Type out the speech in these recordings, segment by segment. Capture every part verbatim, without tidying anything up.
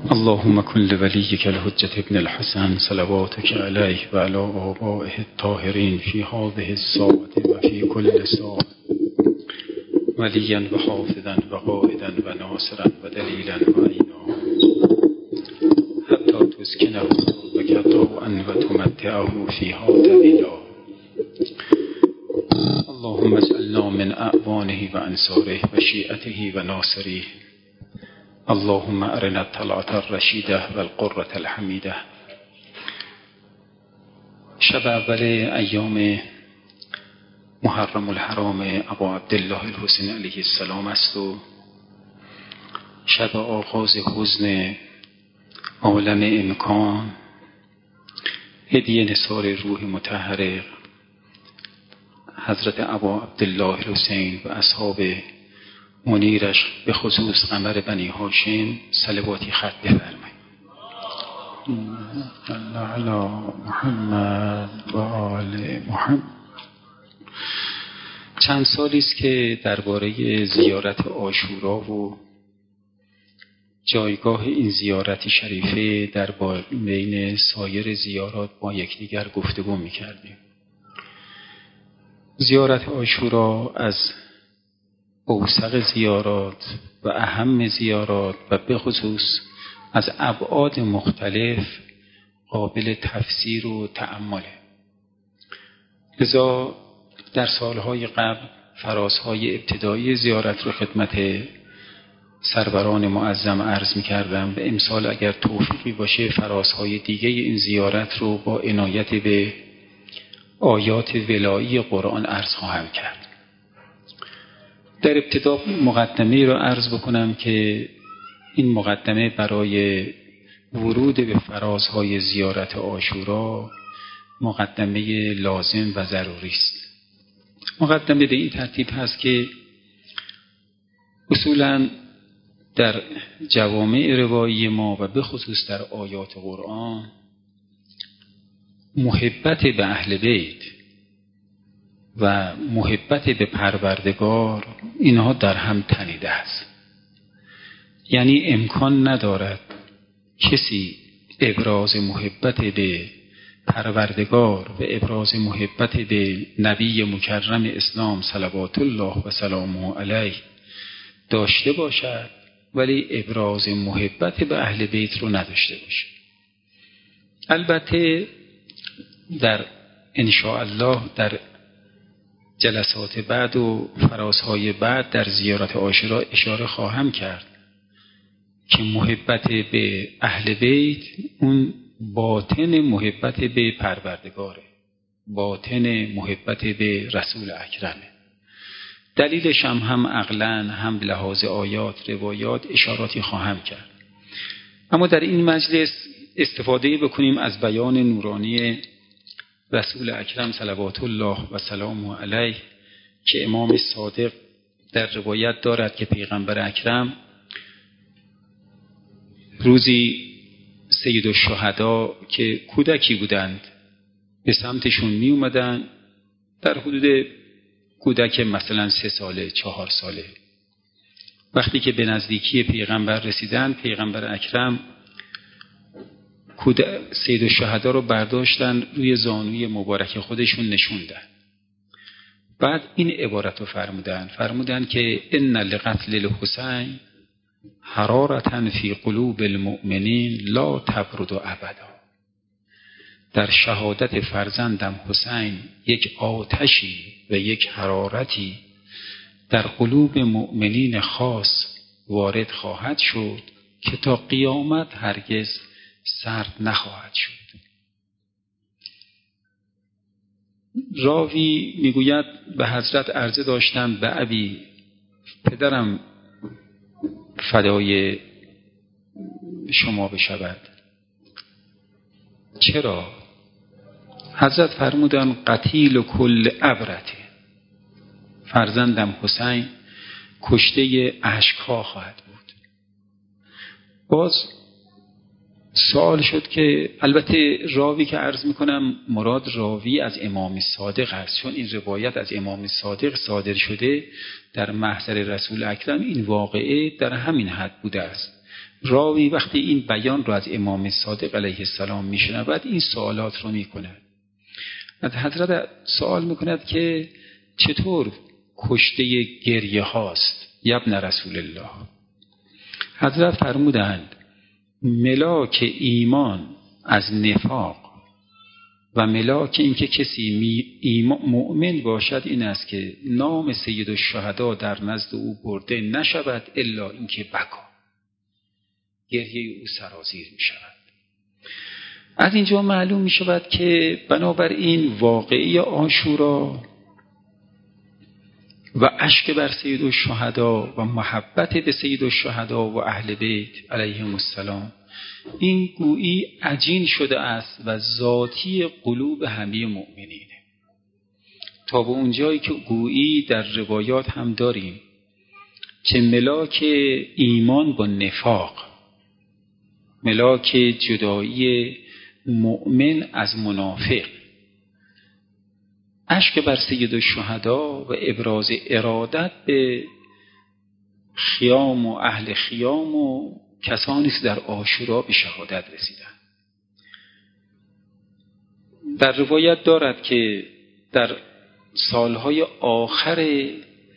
اللهم كن لوليك الحجة ابن الحسن صلواتك عليه وعلى آبائه الطاهرين في هذه الساعة وفي كل ساعة وليا وحافظا وقائدا وناصرا ودليلا وعينا حتى تسكنه قربك طوعا وتمتعه فيها طويلا. اللهم اجعلنا من أعوانه وأنصاره وشيعته وناصريه. اللهم أرنا الطلعة الرشيدة والقرة الحميدة. شب اول ایام محرم الحرام ابا عبدالله الحسین علیه السلام است و شب آغاز حزن عالم امکان، هدیه نثار روح مطهر حضرت ابا عبدالله الحسین و اصحاب منیرش به خصوص قمر بنی هاشم صلواتی خط بفرمایید. علی محمد و آل محمد. چند سالی است که درباره زیارت عاشورا و جایگاه این زیارت شریفه در بین سایر زیارات با یکدیگر گفتگو می‌کردیم. زیارت عاشورا از اوثق زیارات و اهم زیارات و به خصوص از ابعاد مختلف قابل تفسیر و تأمله. لذا در سالهای قبل فرازهای ابتدایی زیارت رو خدمت سروران معظم عرض می کردم و امسال اگر توفیقی باشه فرازهای دیگه این زیارت رو با عنایت به آیات ولایی قرآن عرض خواهم کرد. در ابتدا مقدمه را عرض بکنم که این مقدمه برای ورود به فرازهای زیارت عاشورا مقدمه لازم و ضروری است. مقدمه به این ترتیب هست که اصولاً در جوامع روایی ما و به خصوص در آیات قرآن محبت به اهل بیت و محبت به پروردگار اینها در هم تنیده است. یعنی امکان ندارد کسی ابراز محبت به پروردگار و ابراز محبت به نبی مکرم اسلام صلوات الله و سلامه علیه داشته باشد ولی ابراز محبت به اهل بیت رو نداشته باشد. البته در ان شاء الله در جلسات بعد و فرازهای بعد در زیارت عاشورا اشاره خواهم کرد که محبت به اهل بیت اون باطن محبت به پروردگاره، باطن محبت به رسول اکرمه. دلیلش هم هم عقلاً هم لحاظ آیات روایات اشاراتی خواهم کرد. اما در این مجلس استفاده بکنیم از بیان نورانی رسول اکرم صلوات الله و سلامه علیه که امام صادق در روایت دارد که پیغمبر اکرم روزی سید الشهدا که کودکی بودند به سمتشون می اومدن، در حدود کودک مثلا سه ساله چهار ساله. وقتی که به نزدیکی پیغمبر رسیدن، پیغمبر اکرم سید الشهدا رو برداشتن روی زانوی مبارک خودشون نشوندن. بعد این عبارت رو فرمودن فرمودن که ان لقتل الحسین حرارة فی قلوب المؤمنین لا تبرد ابدا. در شهادت فرزندم حسین یک آتشی و یک حرارتی در قلوب مؤمنین خاص وارد خواهد شد که تا قیامت هرگز سرد نخواهد شد. راوی میگوید به حضرت عرضه داشتم به ابی، پدرم فدای شما بشود. چرا؟ حضرت فرمودن قتیل کل عبرته، فرزندم حسین کشته اشک‌ها خواهد بود. باز سوال شد که البته راوی که عرض میکنم مراد راوی از امام صادق است، چون این روایت از امام صادق صادر شده در محضر رسول اکرم. این واقعه در همین حد بوده است راوی وقتی این بیان رو از امام صادق علیه السلام میشنود این سوالات رو میکند. از حضرت سوال میکند که چطور کشته گریه هاست یبن رسول الله؟ حضرت فرمودند ملاک ایمان از نفاق و ملاک این که کسی مؤمن باشد این است که نام سید الشهدا در نزد او برده نشود الا اینکه بکا، گریه او سرازیر می شود. از اینجا معلوم می شود که بنابراین واقعی عاشورا و اشک بر سید الشهدا و محبت به سید الشهدا و اهل بیت علیهم السلام این گویی عجین شده است و ذاتی قلوب همه مؤمنینه، تا به اونجایی که گویی در روایات هم داریم که ملاک ایمان با نفاق، ملاک جدایی مؤمن از منافق، اشک بر سید الشهدا و ابراز ارادت به خیام و اهل خیام و کسانی که در عاشورا به شهادت رسیدند. در روایت دارد که در سالهای آخر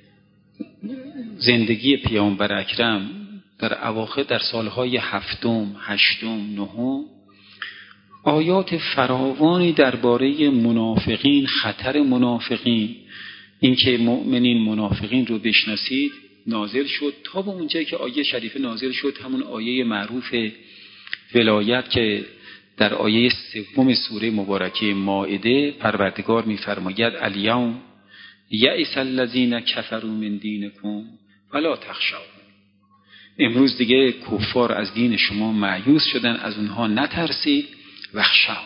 زندگی پیامبر اکرم، در اواخر در سالهای هفتم، هشتم، نهم، آیات فراوانی درباره منافقین، خطر منافقین، اینکه مؤمنین منافقین رو بشناسید نازل شد، تا به اونجایی که آیه شریفه نازل شد، همون آیه معروف ولایت که در آیه سوم سوره مبارکه مائده پروردگار می‌فرماید الیوم یئس الذین کفروا من دینکم فلا تخشوهم، امروز دیگه کفار از دین شما مایوس شدن، از اونها نترسید، وخشوا.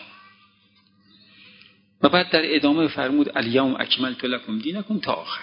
و بعد در ادامه فرمود الیوم اکملت لکم دینکم تا آخر.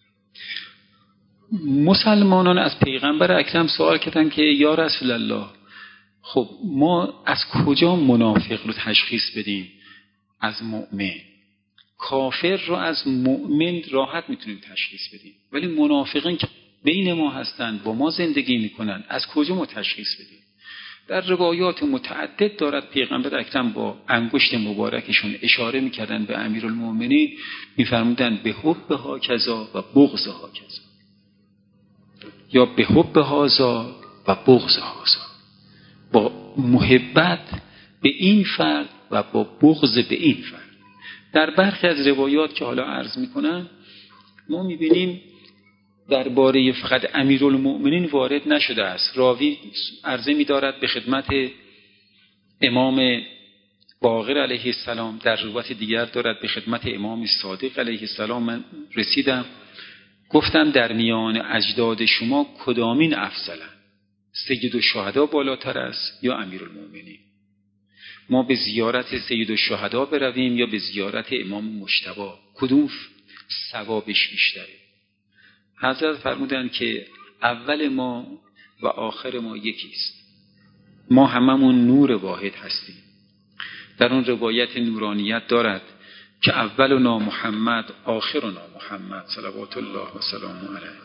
مسلمانان از پیغمبر اکرم سوال کردن که یا رسول الله، خب ما از کجا منافق رو تشخیص بدیم؟ از مؤمن. کافر رو از مؤمن راحت میتونیم تشخیص بدیم، ولی منافقین که بین ما هستند، با ما زندگی میکنن، از کجا ما تشخیص بدیم؟ در روایات متعدد دارد پیغمبر اکرم با انگشت مبارکشون اشاره میکردن به امیرالمومنین، میفرمودن به حب ها کذا و بغض ها کذا، یا به حب هازا و بغض هازا، با محبت به این فرد و با بغض به این فرد. در برخی از روایات که حالا عرض میکنم ما میبینیم درباره فقط امیرالمؤمنین وارد نشده است. راوی عرضه می‌دارد به خدمت امام باقر علیه السلام، در روایت دیگر دارد به خدمت امام صادق علیه السلام من رسیدم، گفتم در میان اجداد شما کدامین افضلند؟ سید الشهدا بالاتر است یا امیرالمؤمنین؟ ما به زیارت سید الشهدا برویم یا به زیارت امام مجتبی؟ کدوم ثوابش بیشتره؟ حضرت فرمودند که اول ما و آخر ما یکیست، ما هممون نور واحد هستیم. در اون روایت نورانیت دارد که اولنا محمد آخرنا محمد صلوات الله و سلامه علیه.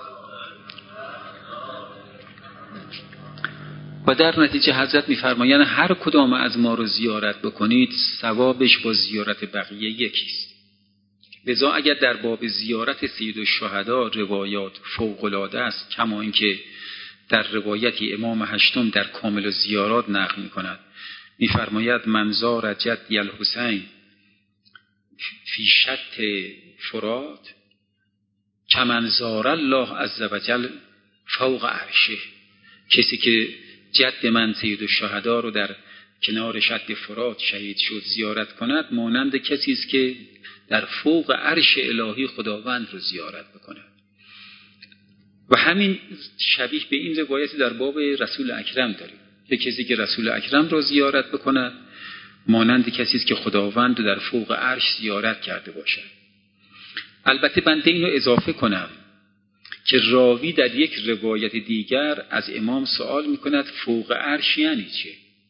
و در نتیجه حضرت می‌فرمایند هر کدام از ما رو زیارت بکنید ثوابش با زیارت بقیه یکیست. لذا اگر در باب زیارت سید الشهدا روایات فوق‌العاده است، کما اینکه در روایتی امام هشتم در کامل الزیارات نقل می‌کند، می‌فرماید من زار جدی الحسین فی شط فرات کمن زار الله عز وجل فوق عرشه، کسی که جد من سید الشهدا رو در کنار شط فرات شهید شد زیارت کند، مانند کسی است که در فوق عرش الهی خداوند رو زیارت بکند. و همین شبیه به این روایت در باب رسول اکرم داریم که کسی که رسول اکرم رو زیارت بکند مانند کسی است که خداوند رو در فوق عرش زیارت کرده باشد. البته بنده اینو اضافه کنم که راوی در یک روایت دیگر از امام سوال میکند فوق عرش یعنی چه؟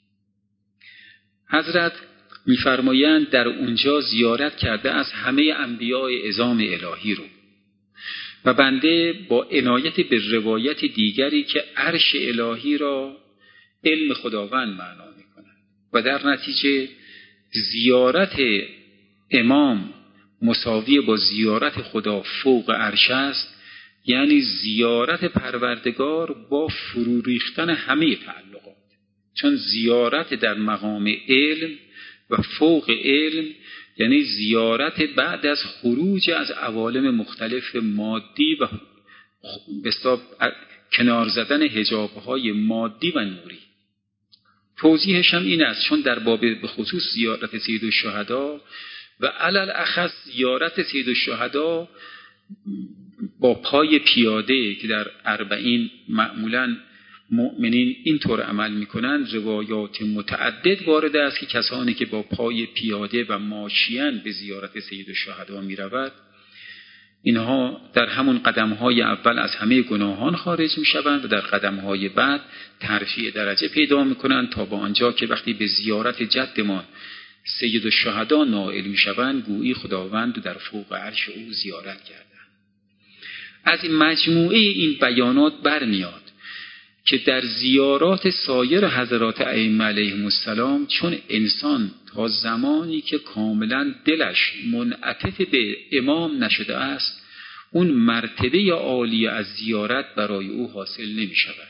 حضرت میفرمایند در اونجا زیارت کرده از همه انبیاء عظام الهی رو و بنده با عنایت به روایت دیگری که عرش الهی را علم خداوند معنا می‌کند و در نتیجه زیارت امام مساوی با زیارت خدا فوق عرش است، یعنی زیارت پروردگار با فرو ریختن همه تعلقات. چون زیارت در مقام علم و فوق علم یعنی زیارت بعد از خروج از عوالم مختلف مادی و بسیار کنار زدن حجاب‌های مادی و نوری. توضیحش هم این است چون در باب به خصوص زیارت سید الشهدا و علل اخص زیارت سید الشهدا با پای پیاده که در اربعین معمولاً مؤمنین اینطور عمل میکنن، روایات متعدد وارد است که کسانی که با پای پیاده و ماشیان به زیارت سید الشهدا میرود، اینها در همون قدمهای اول از همه گناهان خارج میشوند و در قدمهای بعد ترفیع درجه پیدا میکنند تا با آنجا که وقتی به زیارت جدمان سید الشهدا نائل میشوند گویی خداوند در فوق عرش او زیارت کردند. از این مجموعه این بیانات برمیاد که در زیارات سایر حضرات ائمه علیهم السلام چون انسان تا زمانی که کاملا دلش منعطف به امام نشده است اون مرتبه عالی از زیارت برای او حاصل نمی شود.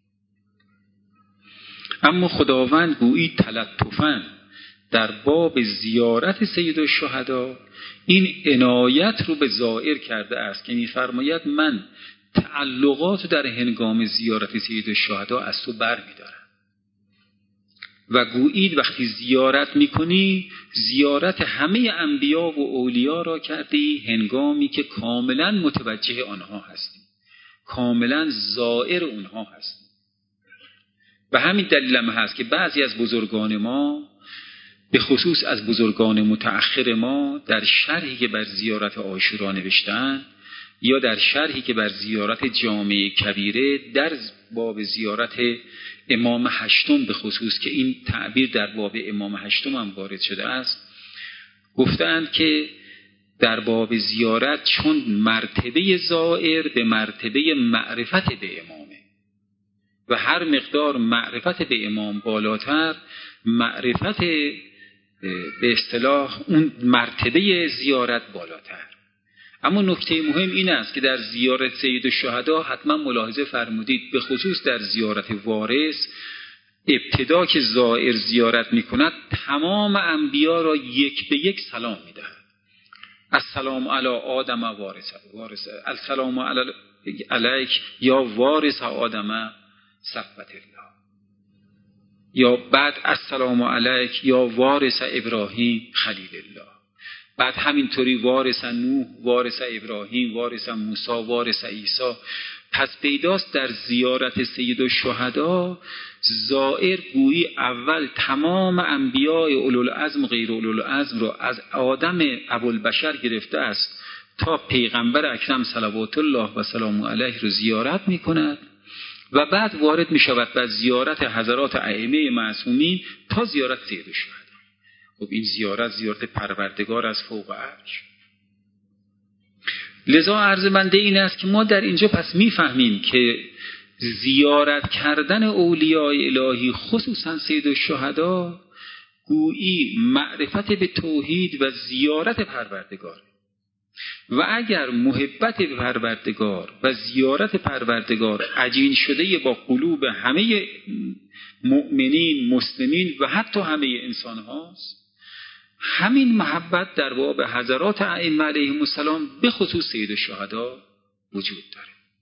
اما خداوند گویی تلطفاً در باب زیارت سید الشهدا این عنایت رو به زائر کرده است که می‌فرماید من تعلقات در هنگام زیارت سید الشهدا از تو بر می‌دارم و گویی وقتی زیارت می‌کنی زیارت همه انبیا و اولیا را کردی هنگامی که کاملا متوجه آنها هستی، کاملا زائر اونها هستی. و همین دلیل هم هست که بعضی از بزرگان ما به خصوص از بزرگان متأخر ما در شرحی که بر زیارت عاشورا نوشتن یا در شرحی که بر زیارت جامع کبیره در باب زیارت امام هشتم به خصوص که این تعبیر در باب امام هشتم هم وارد شده است گفتند که در باب زیارت چون مرتبه زائر به مرتبه معرفت به امامه و هر مقدار معرفت به امام بالاتر معرفت به اصطلاح اون مرتبه زیارت بالاتر. اما نکته مهم این است که در زیارت سید الشهدا حتما ملاحظه فرمودید به خصوص در زیارت وارث ابتدا که زائر زیارت می کند تمام انبیا را یک به یک سلام می دهد. السلام علی آدم وارث وارث السلام علی علیک یا وارث آدم صفوت الله، یا بعد السلام علیک یا وارث ابراهیم خلیل الله، بعد همینطوری وارث نوح، وارث ابراهیم، وارث موسی، وارث عیسی. پس پیداست در زیارت سید الشهدا زائر گویی اول تمام انبیاء اولوالعزم و غیر اولوالعزم را از آدم ابوالبشر گرفته است تا پیغمبر اکرم صلوات الله و سلام علیه رو زیارت می کند و بعد وارد می شود به زیارت حضرات ائمه معصومین تا زیارت سید الشهدا. خب این زیارت زیارت پروردگار از فوق عرش. لذا عرض بنده این است که ما در اینجا پس می فهمیم که زیارت کردن اولیاء الهی خصوصا سید الشهدا گویی معرفت به توحید و زیارت پروردگار و اگر محبت به پروردگار و زیارت پروردگار عجین شده با قلوب همه مؤمنین مسلمین و حتی همه انسان هاست، همین محبت در باب حضرات ائمه علیهم السلام به خصوص سید الشهدا وجود داره.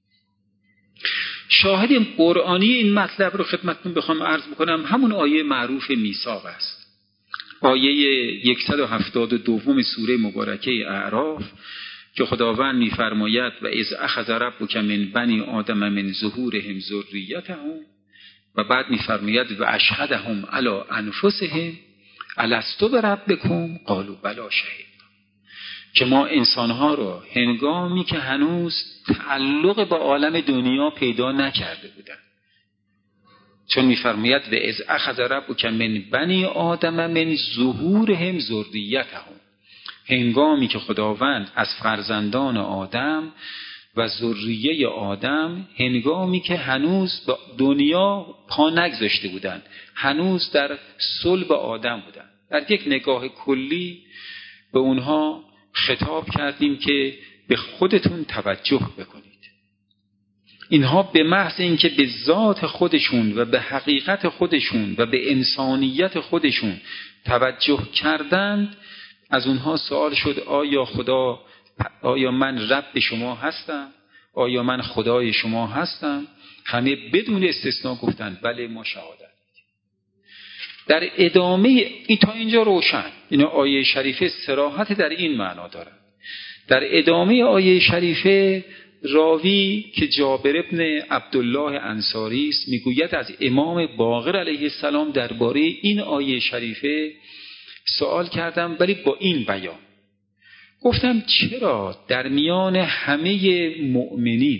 شاهد قرآنی این مطلب رو خدمتتون بخوام عرض بکنم همون آیه معروف میثاق است، آیه صد و هفتاد و دو سوره مبارکه اعراف که خداوند می‌فرماید و اذ اخذ ربک من بنی آدم من ظهورهم ذریتهم و بعد می‌فرماید و اشهدهم علی انفسهم الست بربکم قالوا بلی شهیدنا، که ما انسان‌ها رو هنگامی که هنوز تعلق با عالم دنیا پیدا نکرده بودند، چون می‌فرماید و اذ اخذ ربک من بنی آدم من ظهورهم ذریتهم، هنگامی که خداوند از فرزندان آدم و ذریه آدم هنگامی که هنوز به دنیا پا نگذاشته بودند، هنوز در صلب آدم بودند. در یک نگاه کلی به اونها خطاب کردیم که به خودتون توجه بکنید. اینها به محض اینکه به ذات خودشون و به حقیقت خودشون و به انسانیت خودشون توجه کردند، از اونها سوال شد آیا خدا آیا من رب شما هستم؟ آیا من خدای شما هستم؟ همه بدون استثناء گفتند بله ما شهادت. در ادامه این تا اینجا روشن، این آیه شریفه صراحت در این معنا دارد. در ادامه آیه شریفه راوی که جابر ابن عبدالله انصاری است میگوید از امام باقر علیه السلام درباره این آیه شریفه سوال کردم، ولی با این بیان گفتم چرا در میان همه مؤمنین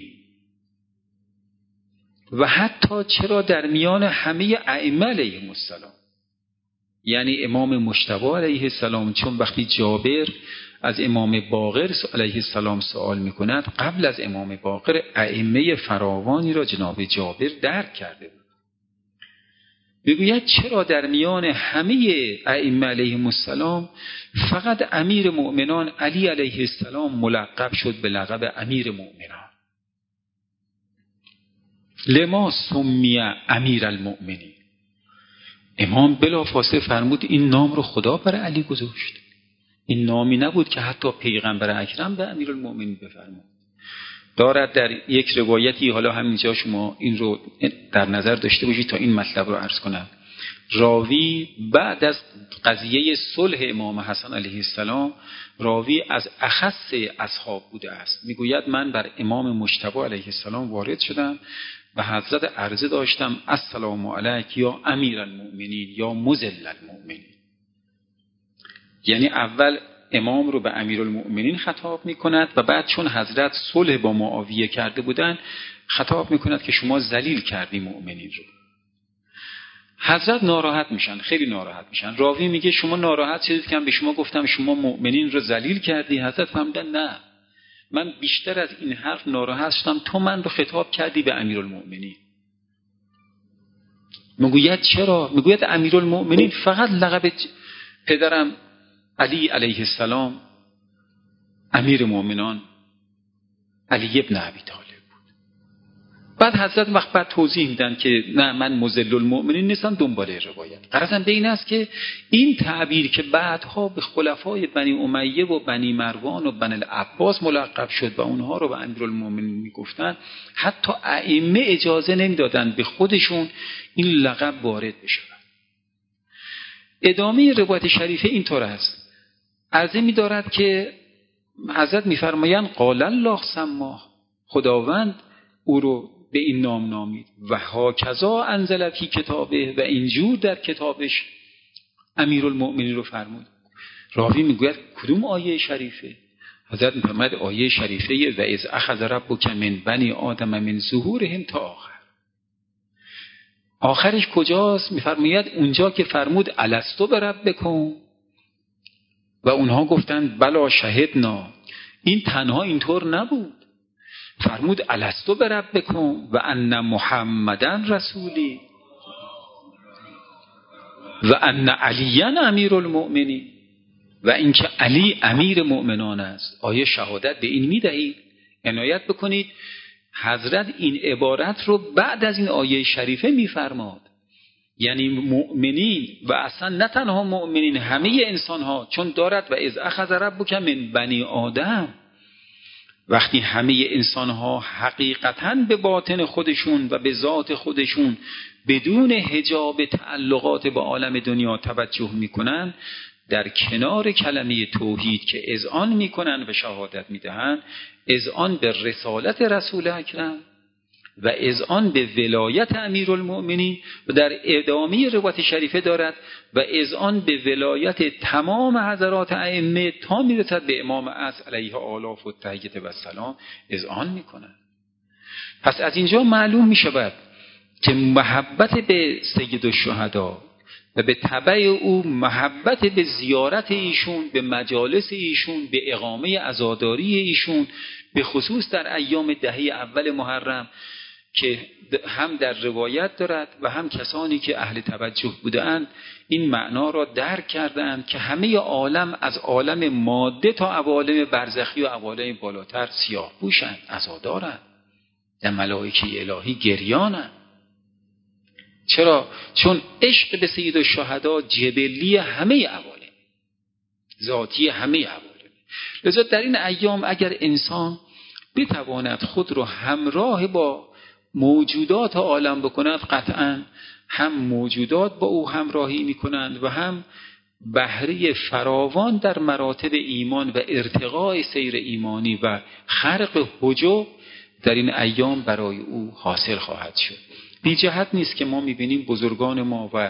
و حتی چرا در میان همه ائمه علیهم السلام، یعنی امام مجتبی علیه السلام، چون وقتی جابر از امام باقر علیه السلام سوال میکند قبل از امام باقر ائمه فراوانی را جناب جابر درک کرده بود. بگوید چرا در میان همه ائمه علیهم السلام فقط امیر مؤمنان علی علیه السلام ملقب شد به لقب امیر مؤمنان؟ لما سمی امیر المؤمنین. امام بلافاصله فرمود این نام رو خدا برای علی گذاشت. این نامی نبود که حتی پیغمبر اکرم به امیرالمؤمنین بفرمود. دارد در یک روایتی، حالا همینجا شما این رو در نظر داشته باشید تا این مطلب رو عرض کنم. راوی بعد از قضیه صلح امام حسن علیه السلام، راوی از اخص اصحاب بوده است. میگوید من بر امام مجتبی علیه السلام وارد شدم و حضرت عرضه داشتم السلام علیک یا امیرالمؤمنین یا مذل المؤمنین. یعنی اول امام رو به امیرالمؤمنین خطاب میکند و بعد چون حضرت صلح با معاویه کرده بودن خطاب میکند که شما ذلیل کردی مؤمنین رو. حضرت ناراحت میشن، خیلی ناراحت میشن. راوی میگه شما ناراحت شدید که من به شما گفتم شما مؤمنین رو ذلیل کردی؟ حضرت فرمودن نه، من بیشتر از این حرف ناراحت شدم تو من رو خطاب کردی به امیرالمؤمنین. میگوید چرا؟ میگوید امیرالمؤمنین فقط لقب پدرم علی علیه السلام امیر مؤمنان علی ابن ابی طالب بود. بعد حضرت وقت بعد توضیح میدن که نه من مذل المؤمنین نیستم دنباله روایت. غرضم به این است که این تعبیر که بعدها به خلفای بنی امیه و بنی مروان و بنی العباس ملقب شد و اونها رو به امیرالمؤمنین میگفتن، حتی ائمه اجازه نمیدادن به خودشون این لقب وارد بشه. ادامه روایت شریفه اینطور است. عرضه می دارد که حضرت می فرمایند قال الله سماه، خداوند او رو به این نام نامید و هاکذا انزل فی کتابه، و اینجور در کتابش امیرالمؤمنین رو فرمود. راوی می گوید کدوم آیه شریفه؟ حضرت می فرماید آیه شریفه و اذ اخذ ربک من بنی آدم من ظهورهم تا آخر. آخرش کجاست؟ می فرماید اونجا که فرمود الستو بربکم و اونها گفتند بلا شهدنا. این تنها اینطور نبود، فرمود الستو بربکم و ان محمدن رسولی و ان علی امیرالمؤمنین، و اینکه علی امیر مؤمنان است. آیه شهادت به این میدهید. عنایت بکنید حضرت این عبارت رو بعد از این آیه شریفه میفرماد. یعنی مؤمنین و اصلا نه تنها مؤمنین، همه انسان ها، چون دارد و اذ اخذ ربک من بنی آدم، وقتی همه انسان ها حقیقتاً به باطن خودشون و به ذات خودشون بدون حجاب تعلقات با عالم دنیا توجه میکنن، در کنار کلمه توحید که اذعان میکنن و شهادت میدهن، اذعان به رسالت رسول اکرم و اذعان به ولایت امیرالمؤمنین، و در ادامه روایت شریفه دارد و اذعان به ولایت تمام حضرات ائمه تا میرسد به امام اصل علیه آلاف و تحیت و سلام اذعان میکنن. پس از اینجا معلوم میشود که محبت به سید الشهدا و به تبع او محبت به زیارت ایشون، به مجالس ایشون، به اقامه عزاداری ایشون، به خصوص در ایام دهه اول محرم که هم در روایت دارد و هم کسانی که اهل توجه بودند این معنا را درک کردند که همه عالم از عالم ماده تا عوالم برزخی و عوالم بالاتر سیاه پوشند، عزادارند، در ملائکه الهی گریانند. چرا؟ چون عشق به سید الشهدا جبلی همه عوالم، ذاتی همه عوالم. لذا در این ایام اگر انسان بتواند خود را همراه با موجودات عالم بکند، قطعاً هم موجودات با او همراهی میکنند و هم بهره فراوان در مراتب ایمان و ارتقاء سیر ایمانی و خرق حجب در این ایام برای او حاصل خواهد شد. بی جهت نیست که ما میبینیم بزرگان ما و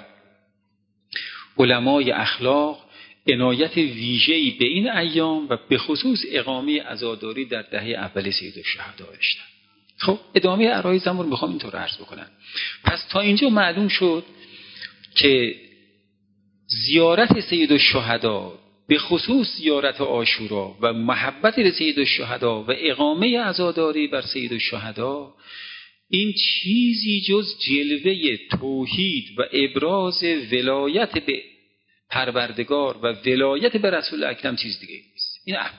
علمای اخلاق عنایت ویژه‌ای به این ایام و به خصوص اقامه عزاداری در دهه اول سید الشهدا داشتن. خب ادامه عرایزم رو میخوام اینطور عرض بکنم. پس تا اینجا معلوم شد که زیارت سید الشهدا، به خصوص زیارت عاشورا و محبت به سید الشهدا و اقامه عزاداری بر سید الشهدا، این چیزی جز جلوه توحید و ابراز ولایت به پروردگار و ولایت به رسول اکرم چیز دیگه نیست. این اولا.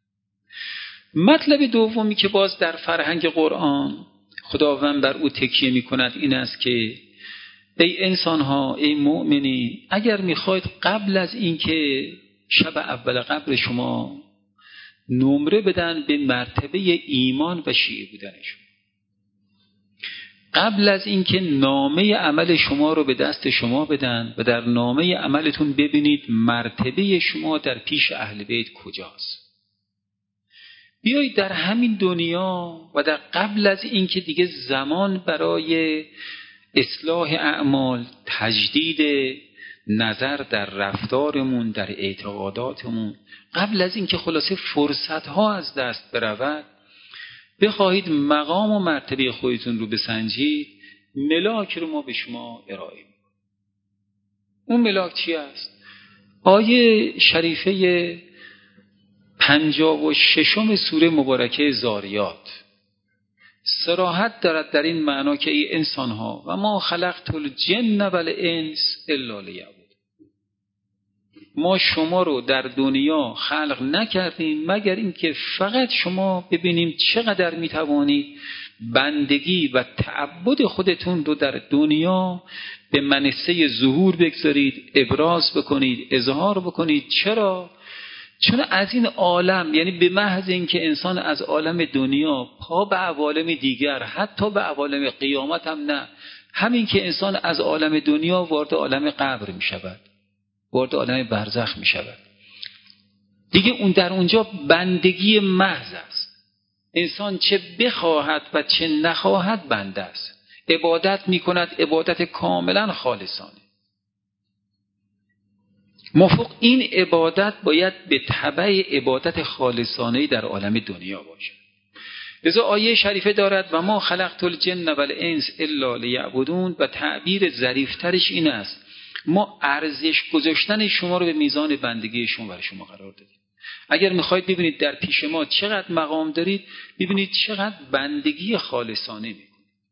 مطلب دومی که باز در فرهنگ قرآن خداوند بر او تکیه می کند این است که ای انسان ها، ای مؤمنین، اگر میخواید قبل از اینکه شب اول قبر شما نمره بدن به مرتبه ایمان و شیعه بودنشون، قبل از اینکه نامه عمل شما رو به دست شما بدن و در نامه عملتون ببینید مرتبه شما در پیش اهل بیت کجاست، بیایید در همین دنیا و در قبل از اینکه دیگه زمان برای اصلاح اعمال، تجدید نظر در رفتارمون، در اعتقاداتمون، قبل از اینکه خلاصه فرصت‌ها از دست برود، بخواهید مقام و مرتبه خودتون رو بسنجید، ملاک رو ما به شما ارائه می‌کنیم. اون ملاک چی است؟ آیه شریفه پنجاه و ششم سوره مبارکه زاریات صراحت دارد در این معنا که ای انسان‌ها و ما خلقت الجن والانس الا لیعبدون، ما شما رو در دنیا خلق نکردیم مگر اینکه فقط شما ببینیم چقدر میتوانید بندگی و تعبد خودتون رو در دنیا به منصه ظهور بگذارید، ابراز بکنید، اظهار بکنید. چرا؟ چون از این عالم، یعنی به محض اینکه انسان از عالم دنیا پا به عوالم دیگر، حتی به عوالم قیامت هم نه، همین که انسان از عالم دنیا وارد عالم قبر می شود، وارد عالم برزخ می شود، دیگه اون در اونجا بندگی محض است. انسان چه بخواهد و چه نخواهد بنده است، عبادت می کند، عبادت کاملا خالصانه. مفق این عبادت باید به تبع عبادت خالصانه در عالم دنیا باشد. لذا آیه شریفه دارد و ما خلقت الجن والانس الا لیعبدون، و تعبیر ظریفترش این است ما ارزش گذاشتن شما رو به میزان بندگی شما برای شما قرار دادیم. اگر میخواید ببینید در پیش ما چقدر مقام دارید، ببینید چقدر بندگی خالصانه میکنید.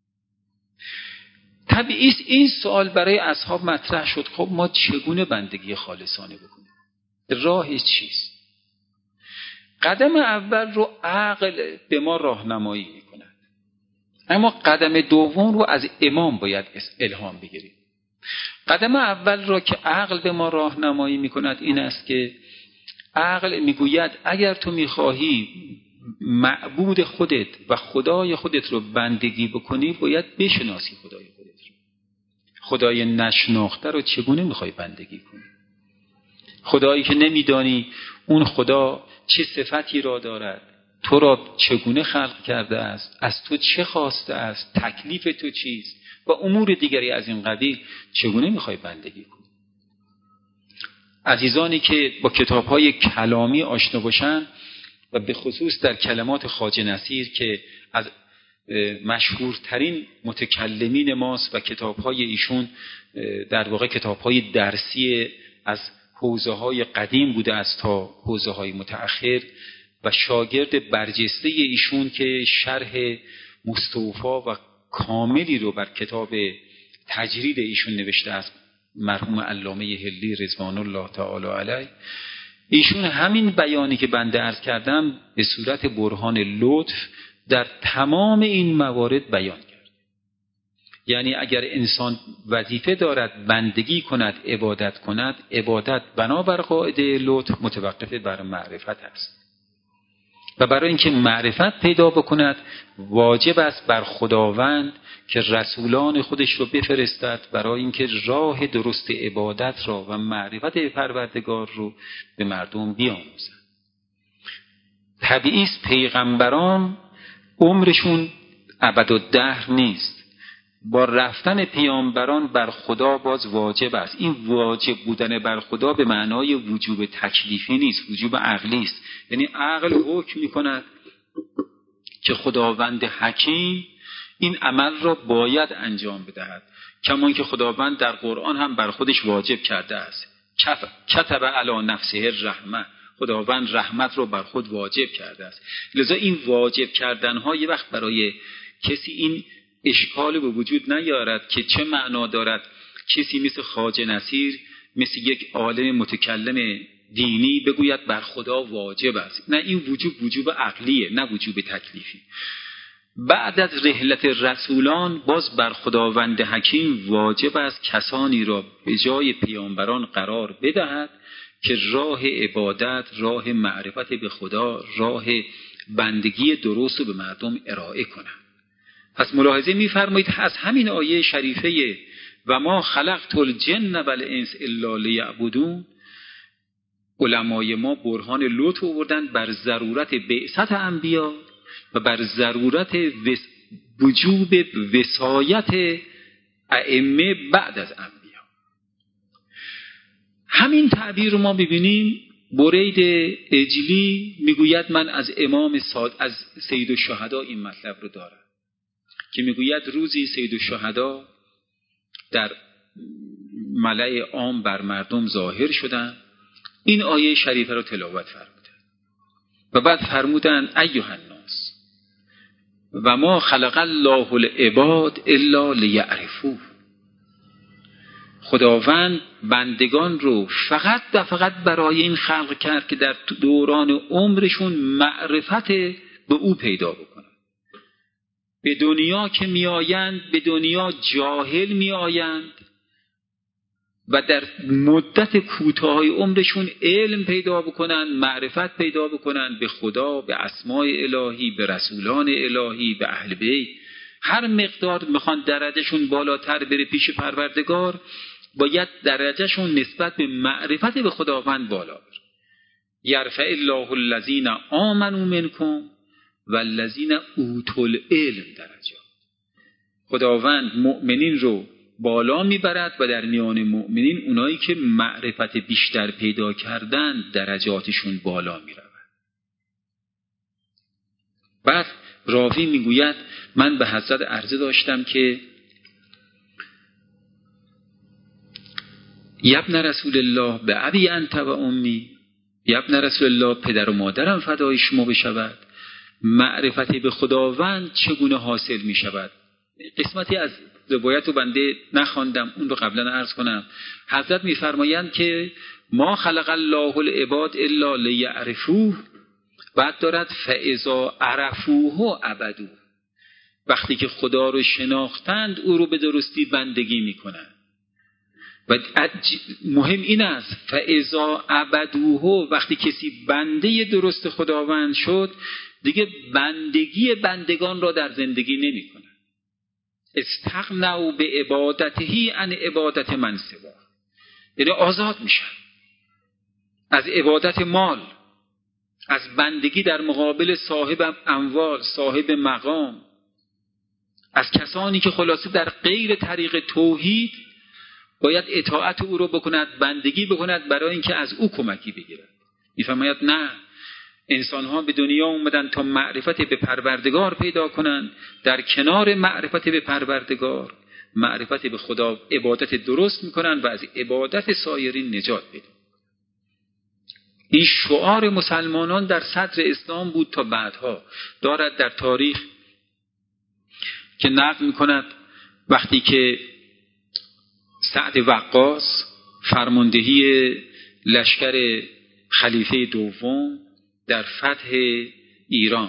طبیعی است این سوال برای اصحاب مطرح شد، خب ما چگونه بندگی خالصانه بکنیم؟ راهش چیست؟ قدم اول رو عقل به ما راهنمایی میکند، اما قدم دوم رو از امام باید الهام بگیریم. قدم اول را که عقل به ما راهنمایی میکند این است که عقل میگوید اگر تو میخواهی معبود خودت و خدای خودت رو بندگی بکنی، باید بشناسی خدای خودت رو. خدای نشناخته رو چگونه میخوای بندگی کنی؟ خدایی که نمیدانی اون خدا چه صفتی را دارد، تو را چگونه خلق کرده است، از تو چه خواسته است، تکلیف تو چیست و امور دیگری از این قبیل، چگونه میخوای بندگی کنی؟ عزیزانی که با کتاب‌های کلامی آشنا باشن و به خصوص در کلمات خواجه نصیر که از مشهورترین متکلمین ماست و کتاب‌های ایشون در واقع کتاب‌های درسی از حوزه‌های قدیم بوده است تا حوزه‌های متأخر، و شاگرد برجسته ایشون که شرح مستوفا و کاملی رو بر کتاب تجرید ایشون نوشته است، مرحوم علامه هلی رضوان الله تعالی علیه، ایشون همین بیانی که بنده عرض کردم به صورت برهان لطف در تمام این موارد بیان کرد. یعنی اگر انسان وظیفه دارد بندگی کند، عبادت کند، عبادت بنابر قاعده لطف متوقف بر معرفت است و برای اینکه معرفت پیدا بکند واجب است بر خداوند که رسولان خودش رو بفرستد برای اینکه راه درست عبادت را و معرفت پروردگار رو به مردم بیاموزند. طبیعی است پیغمبران عمرشون ابدالدهر نیست. با رفتن پیامبران بر خدا باز واجب است. این واجب بودن بر خدا به معنای وجوب تکلیفی نیست، وجوب عقلی است. یعنی عقل حکم می‌کند که خداوند حکیم این عمل را باید انجام بدهد، کمان که خداوند در قرآن هم بر خودش واجب کرده است. کتب علی نفسه الرحمه، خداوند رحمت را بر خود واجب کرده است. لذا این واجب کردن‌ها یه وقت برای کسی این اشکال به وجود نیارد که چه معنا دارد کسی مثل خواجه نصیر، مثل یک عالم متکلم دینی بگوید بر خدا واجب است. نه، این وجوب وجوب عقلیه، نه وجوب تکلیفی. بعد از رحلت رسولان باز بر خداوند حکیم واجب است کسانی را به جای پیامبران قرار بدهد که راه عبادت، راه معرفت به خدا، راه بندگی درست رو به مردم ارائه کنند. پس ملاحظه می‌فرمایید از همین آیه شریفه و ما خلقت الجن والانس الا لیعبدون، علمای ما برهان لطف آوردن بر ضرورت بعثت انبیا و بر ضرورت وجوب وصایت ائمه بعد از انبیا. همین تعبیر رو ما ببینیم برید اجلی میگوید من از امام صاد از سید الشهدا این مطلب رو دارم که میگوید روزی سید الشهدا در ملأ عام بر مردم ظاهر شدند، این آیه شریفه رو تلاوت فرمودند و بعد فرمودند ایها الناس و ما خلق الله العباد الا لیعرفوه، خداوند بندگان رو فقط و فقط برای این خلق کرد که در دوران عمرشون معرفت به او پیدا بکنن. به دنیا که می آیند به دنیا جاهل می آیند و در مدت کوتاه عمرشون علم پیدا بکنن، معرفت پیدا بکنن به خدا، به اسماء الهی، به رسولان الهی، به اهل بیت. هر مقدار میخوان درجهشون بالاتر بره پیش پروردگار، باید درجهشون نسبت به معرفت به خداوند بالا بره. یرفع الله الذین آمنوا منکم والذین اوتوا العلم درجات. خداوند مؤمنین رو بالا میبرد و در میان مؤمنین اونایی که معرفت بیشتر پیدا کردن درجاتشون بالا میرود. بعد راوی میگوید من به حضرت عرضه داشتم که یبن رسول الله به ابی انت و امی، یبن رسول الله پدر و مادرم فدای شما بشود، معرفت به خداوند چگونه حاصل می شود؟ قسمتی از روایت رو بنده نخواندم، اون رو قبلا عرض کنم. حضرت می فرمایند که ما خلق الله العباد الا لیعرفوه، بعد دارد فاذا عرفوه عبدوه، وقتی که خدا رو شناختند او رو به درستی بندگی می کنند. و مهم این است فاذا عبدوه، وقتی کسی بنده درست خداوند شد دیگه بندگی بندگان را در زندگی نمی کنند. استغنوا به عبادته عن عبادت من سوا، یعنی آزاد میشن از عبادت مال، از بندگی در مقابل صاحب اموال، صاحب مقام، از کسانی که خلاصه در غیر طریق توحید باید اطاعت او رو بکند، بندگی بکند برای اینکه از او کمکی بگیرد. میفرماید نه، انسان ها به دنیا اومدن تا معرفت به پروردگار پیدا کنند، در کنار معرفت به پروردگار معرفت به خدا عبادت درست میکنن و از عبادت سایرین نجات پیدا. این شعار مسلمانان در صدر اسلام بود تا بعدها. دارد در تاریخ که نقل می‌کند وقتی که سعد وقاص فرماندهی لشکر خلیفه دوم در فتح ایران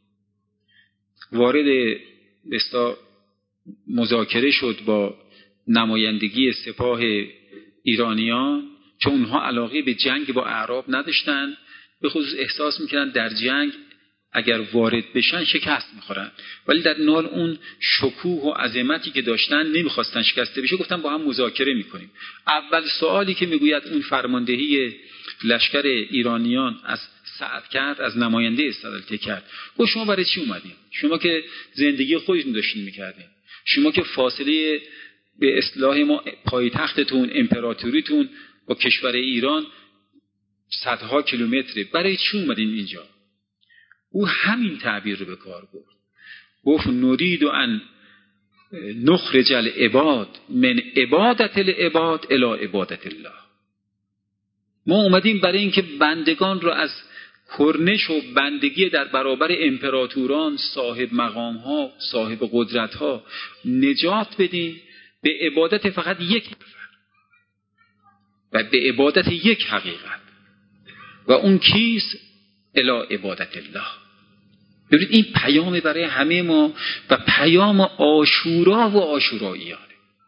وارد بستا مذاکره شد با نمایندگی سپاه ایرانیان، چون اونها علاقه به جنگ با اعراب نداشتن، به خصوص احساس میکردن در جنگ اگر وارد بشن شکست میخورن، ولی در نال اون شکوه و عظمتی که داشتن نمیخواستن شکسته بشه، گفتن با هم مذاکره میکنیم. اول سوالی که میگوید اون فرماندهی لشکر ایرانیان از سعد کرد، از نماینده استدلال کرد، گفت شما برای چی اومدین؟ شما که زندگی خودتون داشتین میکردین، شما که فاصله به اصطلاح ما پایتختتون امپراتوریتون با کشور ایران صدها کیلومتره، برای چی اومدین اینجا؟ او همین تعبیر رو به کار برد، گفت نرید ان نخرج العباد من عبادت العباد الی عبادت الله. ما اومدیم برای اینکه بندگان رو از کرنش و بندگی در برابر امپراتوران، صاحب مقام ها، صاحب قدرت ها نجات بدیم به عبادت فقط یک نفر و به عبادت یک حقیقت، و اون کیست؟ الی عبادت الله. ببینید این پیام برای همه ما و پیام عاشورا و عاشوراییانه.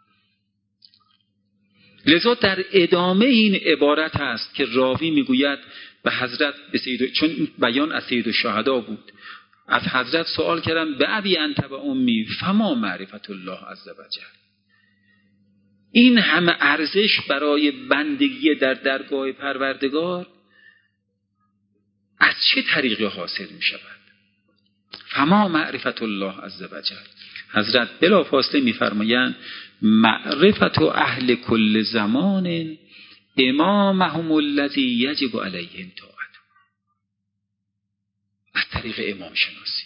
لذا در ادامه این عبارت هست که راوی میگوید به حضرت به سید، چون این بیان از سید الشهدا بود، از حضرت سوال کردم به ابی انت و امی فما معرفت الله عز وجل. این همه ارزش برای بندگی در درگاه پروردگار از چه طریقی حاصل می شود؟ فما معرفت الله عز وجل. حضرت بلافاصله می فرمایند معرفت اهل کل زمان امامهم الذی یجب علیهم طاعته. از طریق امام شناسی.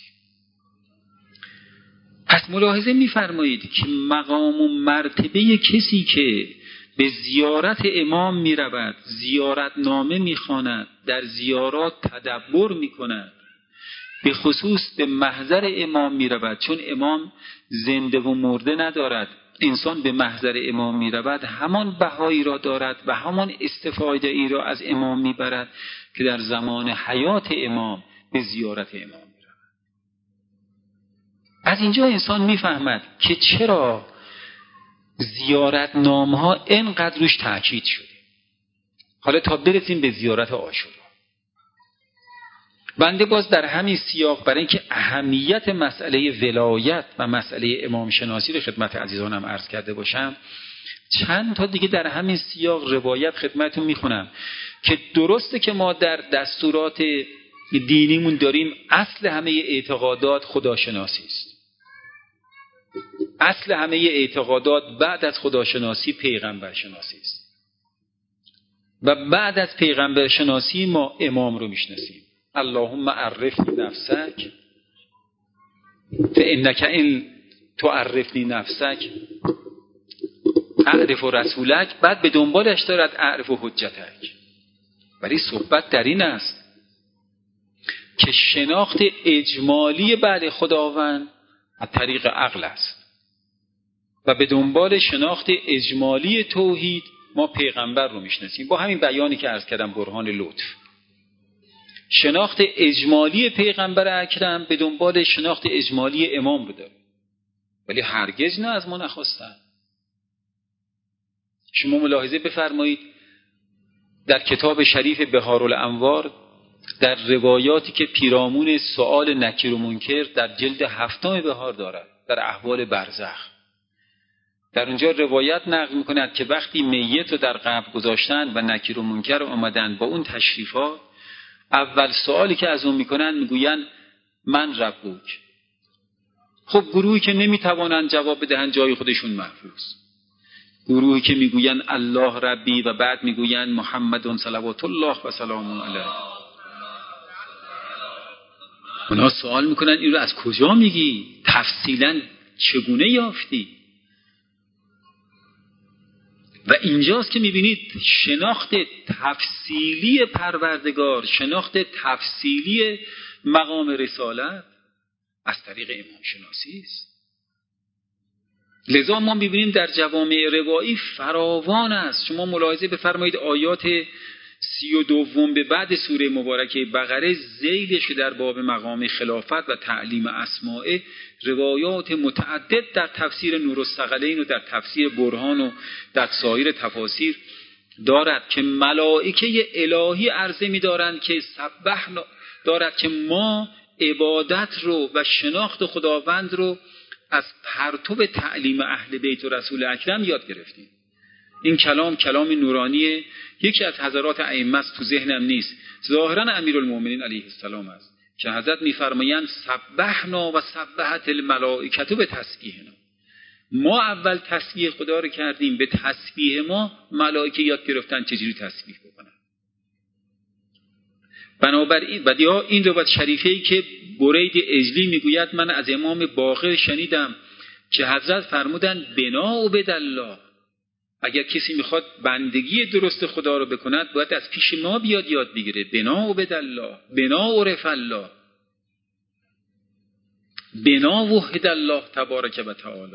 پس ملاحظه می فرمایید که مقام و مرتبه کسی که به زیارت امام می رود، زیارت نامه می خواند، در زیارات تدبر می کند، به خصوص به محضر امام می رود، چون امام زنده و مرده ندارد، انسان به محضر امام می رود همان بهایی را دارد و همان استفاده ای را از امام می برد که در زمان حیات امام به زیارت امام می رود. از اینجا انسان می فهمد که چرا زیارت نامه ها اینقدر روش تأکید شده. حالا تا برسیم به زیارت عاشورا، بنده باز در همین سیاق برای اینکه اهمیت مسئله ولایت و مسئله امام شناسی رو خدمت عزیزانم عرض کرده باشم، چند تا دیگه در همین سیاق روایت خدمتتون میخونم که درسته که ما در دستورات دینیمون داریم اصل همه اعتقادات خداشناسی است. اصل همه اعتقادات بعد از خداشناسی پیغمبر شناسی است و بعد از پیغمبر شناسی ما امام رو میشناسیم. اللهم عرفنی نفسک فانک ان تعرفنی نفسک اعرف رسولک. بعد به دنبالش دارد اعرف حجتک. ولی صحبت در این است که شناخت اجمالی بعد خداوند از طریق عقل است و به دنبال شناخت اجمالی توحید ما پیغمبر رو میشناسیم با همین بیانی که عرض کردم، برهان لطف. شناخت اجمالی پیغمبر اکرم به دنبال شناخت اجمالی امام رو داره، ولی هرگز نه از ما نخواستن. شما ملاحظه بفرمایید در کتاب شریف بهارالانوار در روایاتی که پیرامون سؤال نکیر و منکر در جلد هفتم بهار دارد در احوال برزخ، در اونجا روایت نقل میکند که وقتی میت رو در قبر گذاشتن و نکیر و منکر اومدن با اون تشریفات، اول سوالی که از اون میکنن میگوین من ربوک. خب گروهی که نمیتوانند جواب بدهند جای خودشون محفوظ، گروهی که میگوین الله ربی و بعد میگوین محمد صلوات الله و سلام علیه، اونا سوال میکنن این رو از کجا میگی؟ تفصیلا چگونه یافتی؟ و اینجاست که میبینید شناخت تفصیلی پروردگار، شناخت تفصیلی مقام رسالت از طریق امام شناسی است. لذا ما میبینیم در جوامع روایی فراوان است. شما ملاحظه بفرمایید آیات سی و دوم به بعد سوره مبارکه بقره ذیلش در باب مقام خلافت و تعلیم اسماء روایات متعدد در تفسیر نورالثقلین و در تفسیر برهان و در سایر تفاسیر دارد که ملائکه الهی عرضه می‌دارند که سبح دارد که ما عبادت رو و شناخت خداوند رو از پرتو تعلیم اهل بیت و رسول اکرم یاد گرفتیم. این کلام کلام نورانی یکی از حضرات ائمه است، تو ذهنم نیست، ظاهرا امیرالمومنین علیه السلام است که حضرت میفرمایند سبحنا و سبحت الملائکه به تسبیحنا. ما اول تسبیح خدا رو کردیم، به تسبیح ما ملائکه یاد گرفتن چجوری تسبیح بکنن. بنابراین بدیها این روایت شریفه‌ای که برید اجلی میگوید من از امام باقر شنیدم که حضرت فرمودند بنا و بدالله، اگر کسی میخواد بندگی درست خدا رو بکند باید از پیش ما بیاد یاد بگیره. بنا و بدالله، بنا و رف الله، بنا و وحد الله تبارک و تعالی.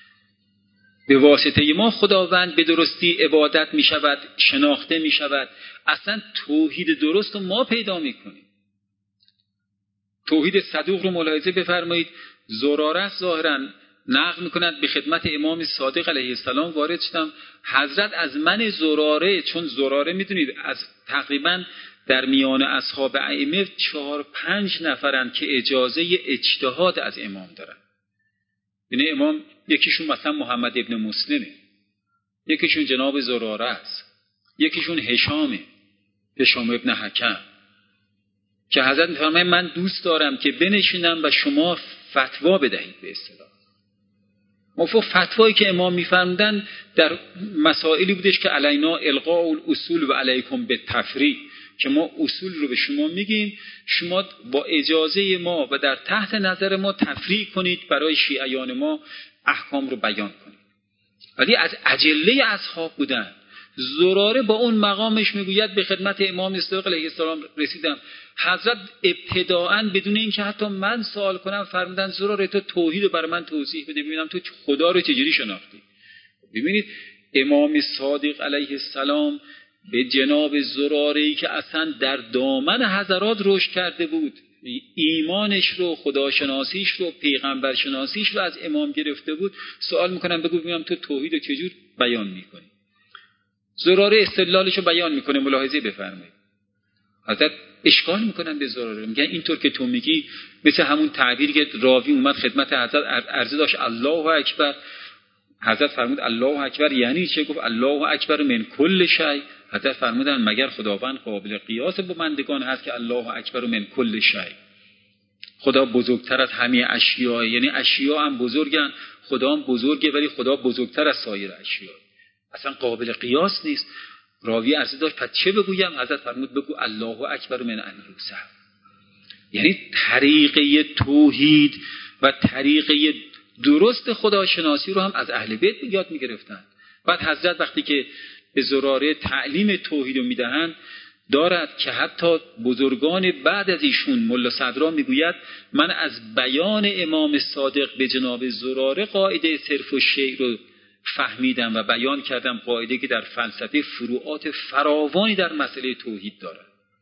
به واسطه ما خداوند به درستی عبادت می شود، شناخته می شود. اصلا توحید درست رو ما پیدا می کنیم. توحید صدوق رو ملاحظه بفرمایید. زراره ظاهرا نقل می کند به خدمت امام صادق علیه السلام وارد شدم، حضرت از من زراره، چون زراره می دونید از تقریبا در میان اصحاب ائمه چهار پنج نفرن که اجازه اجتهاد از امام دارن. یعنی امام یکیشون مثلا محمد ابن مسلمه، یکیشون جناب زراره است، یکیشون هشامه، هشام ابن حکم، که حضرت می‌فرمایند من دوست دارم که بنشینم و شما فتوا بدهید. به اصطلاح مفهوم فتوایی که امام می‌فرمودن در مسائلی بودش که علینا القاء الاصول و علیکم بالتفریع، که ما اصول رو به شما میگیم، شما با اجازه ما و در تحت نظر ما تفریع کنید، برای شیعیان ما احکام رو بیان کنید. ولی از اجله اصحاب بودن. زراره با اون مقامش میگوید به خدمت امام صادق علیه السلام رسیدم، حضرت ابتداءً بدون اینکه حتی من سوال کنم فرمودن زراره تو توحید رو برای من توضیح بده ببینم تو خدا رو چجوری شناختی. ببینید امام صادق علیه السلام به جناب زراره‌ای که اصلا در دامن حضرات رشد کرده بود، ایمانش رو، خداشناسیش رو، پیغمبرشناسیش رو از امام گرفته بود، سوال میکنم بگو ببینم تو توحید رو چجور بیان میکنی. زراره استدلالش رو بیان میکنه، ملاحظه بفرمایید. حضرت اشکال میکنن به زراره، میگن اینطور که تو میگی مثل همون تعبیری که راوی اومد خدمت حضرت عرضه داشت الله اکبر، حضرت فرمود الله اکبر یعنی چه؟ گفت الله اکبر من کل شیء. حضرت فرمودن مگر خداوند قابل قیاس با بندگان هست که الله اکبر من کل شیء؟ خدا بزرگتر از همه اشیاء، یعنی اشیاء هم بزرگن، خدا هم بزرگه، ولی خدا بزرگتر از سایر اشیاء، اصلا قابل قیاس نیست. راوی عرضه داشت پس چه بگویم؟ حضرت فرمود بگو الله اکبر من ان یوسف. یعنی طریقه توحید و طریقه درست خداشناسی رو هم از اهل بیت یاد می‌گرفتن. بعد حضرت وقتی که به زراره تعلیم توحید رو میدهند دارد که حتی بزرگان بعد از ایشون ملا صدرا میگوید من از بیان امام صادق به جناب زراره قاعده صرف و شیء رو فهمیدم و بیان کردم، قاعده که در فلسفه فروعات فراوانی در مسئله توحید دارد.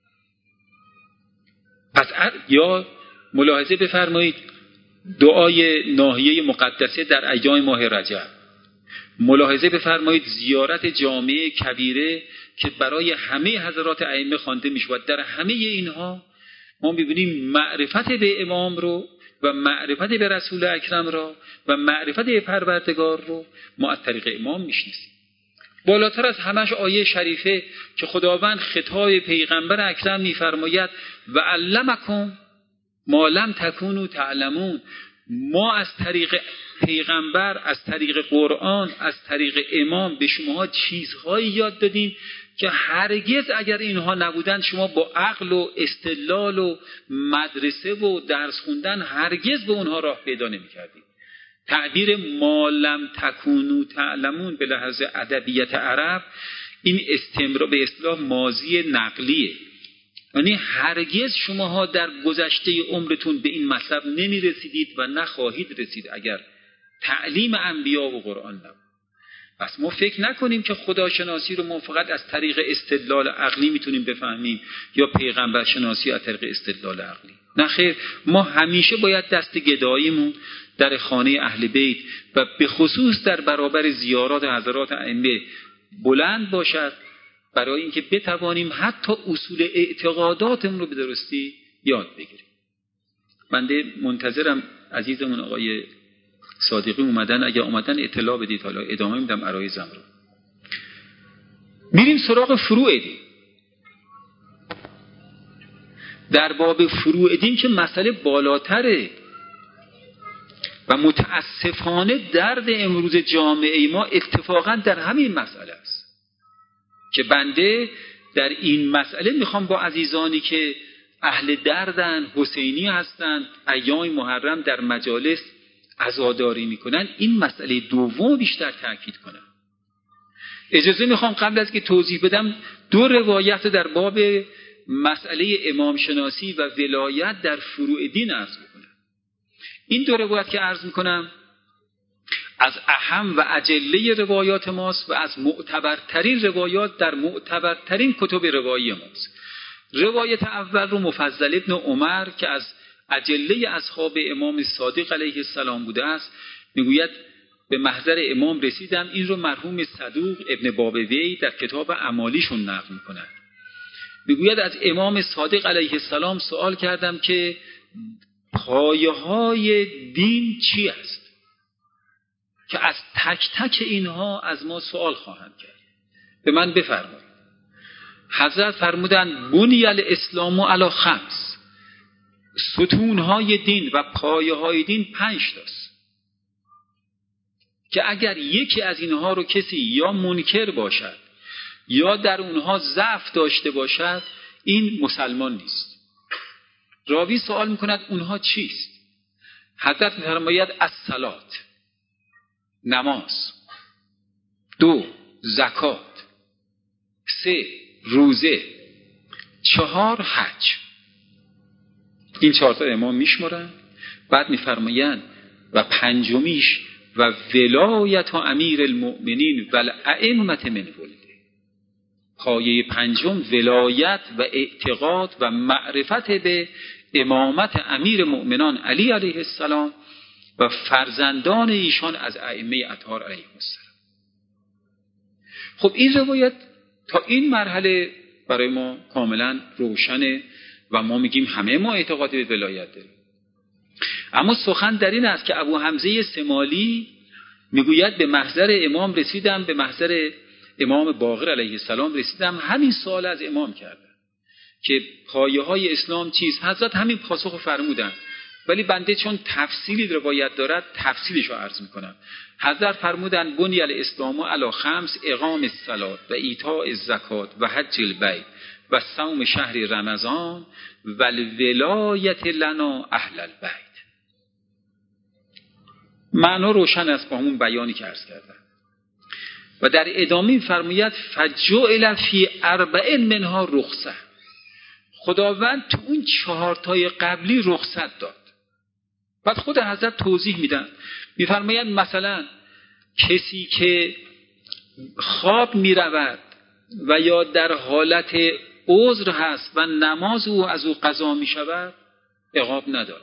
پس یا ملاحظه بفرمایید دعای ناحیه مقدسه در ایام ماه رجب، ملاحظه بفرمایید زیارت جامع کبیره که برای همه حضرات ائمه خوانده میشود. در همه اینها ما می‌بینیم معرفت به امام رو و معرفت به رسول اکرم را و معرفت به پروردگار رو ما از طریق امام میشناسیم. بالاتر از همش آیه شریفه که خداوند خطاب پیغمبر اکرم میفرماید و علمکم ما لم تکونوا تعلمون، ما از طریق پیغمبر، از طریق قرآن، از طریق امام به شما چیزهایی یاد دادیم که هرگز اگر اینها نبودن شما با عقل و استدلال و مدرسه و درس خوندن هرگز به اونها راه پیدا نمی‌کردید. تعبیر ما لم تکونوا تعلمون به لحاظ ادبیات عرب این استمرار به اصطلاح ماضی نقلیه، یعنی هرگز شماها در گذشته عمرتون به این مطلب نمی رسیدید و نخواهید رسید اگر تعلیم انبیا و قرآن نبود. پس ما فکر نکنیم که خداشناسی رو ما فقط از طریق استدلال عقلی میتونیم بفهمیم یا پیغمبر شناسی از طریق استدلال عقلی. نه خیر، ما همیشه باید دست گداییمون در خانه اهل بیت و به خصوص در برابر زیارات حضرات ائمه بلند باشد برای اینکه بتوانیم حتی اصول اعتقاداتمون رو به درستی یاد بگیریم. بنده منتظرم عزیزمون آقای صادقی اومدن، اگه اومدن اطلاع بدید، حالا ادامه میدم عرایزم رو. میریم سراغ فروع دین. در باب فروع دین که مسئله بالاتره و متاسفانه درد امروز جامعه ما اتفاقا در همین مسئله است که بنده در این مسئله میخوام با عزیزانی که اهل دردن، حسینی هستند، ایام محرم در مجالس عزاداری میکنن، این مسئله دوم بیشتر تاکید کنم. اجازه میخوام قبل از که توضیح بدم دو روایت در باب مسئله امام شناسی و ولایت در فروع دین عرض بکنم. این دو روایت که عرض میکنم از اهم و اجله روایات ماست و از معتبرترین روایات در معتبرترین کتب روایی ماست. روایت اول رو مفضل ابن عمر که از اجله اصحاب امام صادق علیه السلام بوده است میگوید به محضر امام رسیدم، این رو مرحوم صدوق ابن بابوی در کتاب اعمالیشون نقل میکنند. میگوید از امام صادق علیه السلام سوال کردم که پایه های دین چی است که از تک تک اینها از ما سوال خواهند کرد، به من بفرمایید. حضرت فرمودند بنی الاسلام علی خمس، ستونهای دین و پایه های دین پنج تاست که اگر یکی از اینها رو کسی یا منکر باشد یا در اونها ضعف داشته باشد این مسلمان نیست. راوی سوال میکند اونها چیست؟ حضرت میفرماید الصلات، نماز، دو زکات، سه روزه، چهار حج. این چهار تا امام میشمرن. بعد میفرمایند و پنجمیش و ولایت و امیر المؤمنین و الائمه من ولده. پایه پنجم ولایت و اعتقاد و معرفت به امامت امیر مؤمنان علی علیه السلام و فرزندان ایشان از ائمه اطهار علیهم السلام. خب این روایت تا این مرحله برای ما کاملا روشنه و ما میگیم همه ما اعتقاد به ولایت داریم. اما سخن در این است که ابو حمزه سمالی میگوید به محضر امام رسیدم، به محضر امام باقر علیه السلام رسیدم، همین سوال از امام کردم که پایه های اسلام چیست. حضرت همین پاسخ فرمودند، ولی بنده چون تفصیلی روایت دارد تفصیلش رو عرض میکنم. حضرت فرمودند بنی الاسلام علی خمس، اقام الصلات و ایتاء الزکات و حج البیت و صوم شهر رمضان و الولایت لنا اهل البیت. معنا روشن است با همون بیانی که عرض کردم. و در ادامه فرماید فجعل فی اربع منها رخصه. خداوند تو اون چهار تای قبلی رخصت داد. بعد خود حضرت توضیح میدن، میفرمایند مثلا کسی که خواب میرود و یا در حالت عذر هست و نماز او از او قضا میشود عقاب ندارد،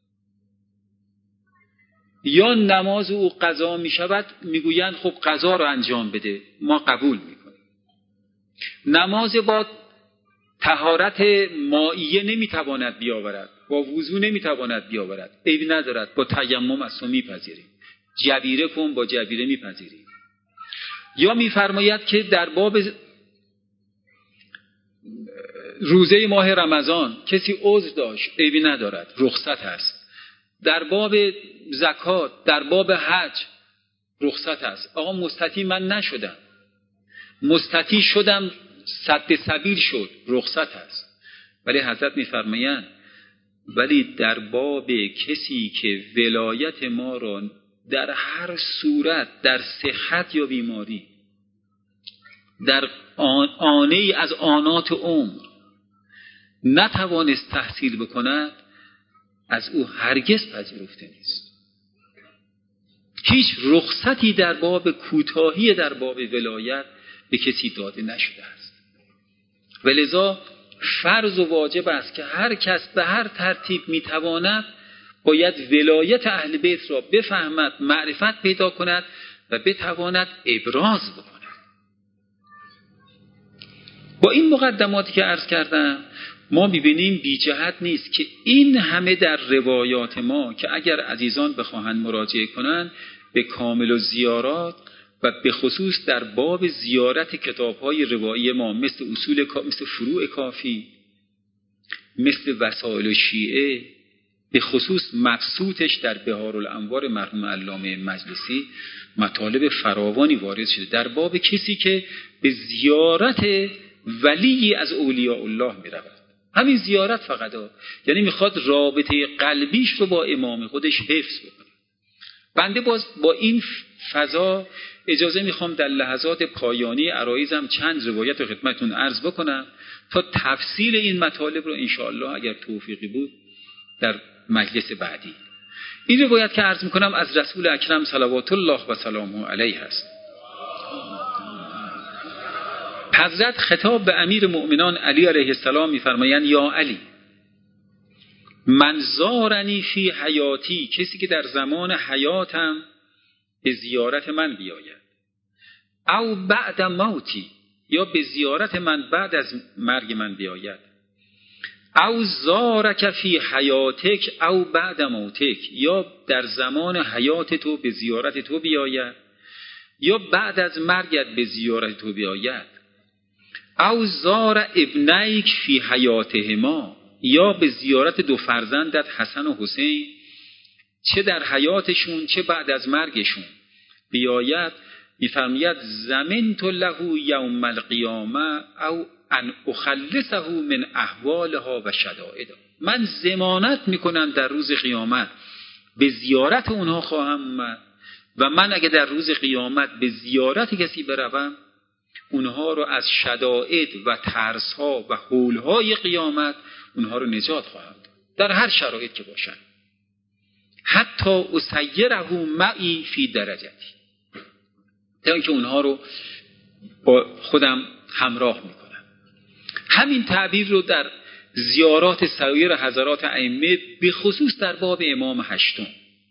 یا نماز او قضا میشود میگویند خب قضا رو انجام بده، ما قبول میکنیم. نماز با طهارت مائیه نمیتواند بیاورد، با وضو نمیتواند بیاورد، عیبی ندارد، با تیمم از تو میپذیریم، جبیره کن، با جبیره میپذیریم. یا میفرماید که در باب روزه ماه رمضان کسی عذر داشت، عیبی ندارد، رخصت هست. در باب زکات، در باب حج رخصت هست. آقا مستطیع من نشدم، مستطیع شدم، سد سبیل شد، رخصت هست. ولی حضرت میفرمایند ولی در باب کسی که ولایت ما را در هر صورت، در صحت یا بیماری، در آن آنه ای از آنات عمر نتوانست تحصیل بکند، از او هرگز پذیرفته نیست. هیچ رخصتی در باب کوتاهی در باب ولایت به کسی داده نشده است. ولذا فرض و واجب است که هر کس به هر ترتیب میتواند باید ولایت اهل بیت را بفهمد، معرفت پیدا کند و بتواند ابراز بکند. با این مقدماتی که عرض کردم ما می‌بینیم بی جهت نیست که این همه در روایات ما که اگر عزیزان بخواهند مراجعه کنند به کامل الزیارات و به خصوص در باب زیارت کتاب‌های روایی ما مثل اصول مثل فروع کافی، مثل وسائل الشیعه، به خصوص مبسوطش در بهارالانوار مرحوم علامه مجلسی مطالب فراوانی وارد شده در باب کسی که به زیارت ولی از اولیاء الله می رود. همین زیارت فقط ها. یعنی میخواد رابطه قلبیش رو با امام خودش حفظ بکنه. بنده باز با این فضا اجازه میخوام در لحظات پایانی عرایزم چند روایت رو خدمتتون عرض بکنم تا تفصیل این مطالب رو انشاءالله اگر توفیقی بود در مجلس بعدی. این روایت که عرض میکنم از رسول اکرم صلوات الله و سلامه علیه است. حضرت خطاب به امیر مؤمنان علی علیه السلام میفرمایند یا علی، من زارنی فی حیاتی، کسی که در زمان حیاتم به زیارت من بیاید، او بعد موتی، یا به زیارت من بعد از مرگ من بیاید، او زارک فی حیاتک او بعد موتک، یا در زمان حیات تو به زیارت تو بیاید یا بعد از مرگت به زیارت تو بیاید، او زار ابنیک فی حیاتهما، یا به زیارت دو فرزندت حسن و حسین چه در حیاتشون چه بعد از مرگشون بیاید، میفرماید زمنت له یوم القیامه او ان اخلصه من احوالها و شدائدها، من ضمانت میکنم در روز قیامت به زیارت اونها خواهم اومد و من اگه در روز قیامت به زیارت کسی بروم اونها رو از شدائد و ترس‌ها و هول‌های قیامت اونها رو نجات خواهم داد در هر شرایط که باشن، حتی اسیره معی فی درجتی، تا اینکه اونها رو با خودم همراه میکنم. همین تعبیر رو در زیارات سایر حضرات ائمه به خصوص در باب امام هشتم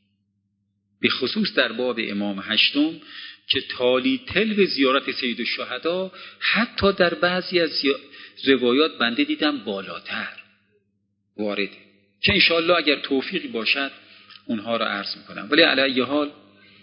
به خصوص در باب امام هشتم که تالی تل به زیارت سید الشهدا حتی در بعضی از روایات بنده دیدم بالاتر وارده که انشاءالله اگر توفیقی باشد اونها رو عرض میکنم. ولی علی حال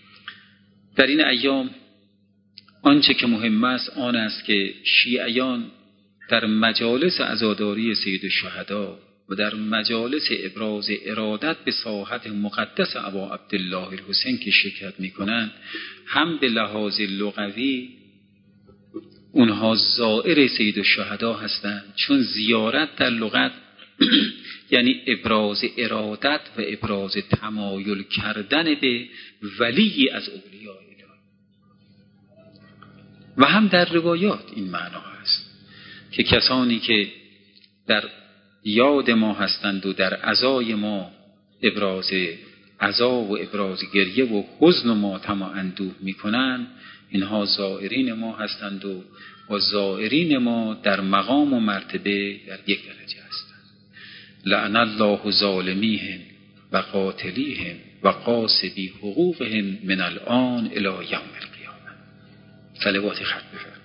در این ایام آنچه که مهم است آن است که شیعیان در مجالس عزاداری سید الشهدا و در مجالس ابراز ارادت به ساحت مقدس ابا عبدالله الحسین که شرکت میکنند، هم به لحاظ لغوی اونها زائر سید الشهدا هستند، چون زیارت در لغت یعنی ابراز ارادت و ابراز تمایل کردن به ولی از اولیاء الله، و هم در روایات این معنا هست که کسانی که در یاد ما هستند و در عزای ما ابراز عزا و ابراز گریه و حزن و ماتم و اندوه میکنند، اینها زائرین ما هستند و با زائرین ما در مقام و مرتبه در یک درجه هستند. لعن الله ظالمیهم و قاتلیهم و قاصبی حقوقهم من الان الی یوم القیامه. صلوات ختم بفرمایید.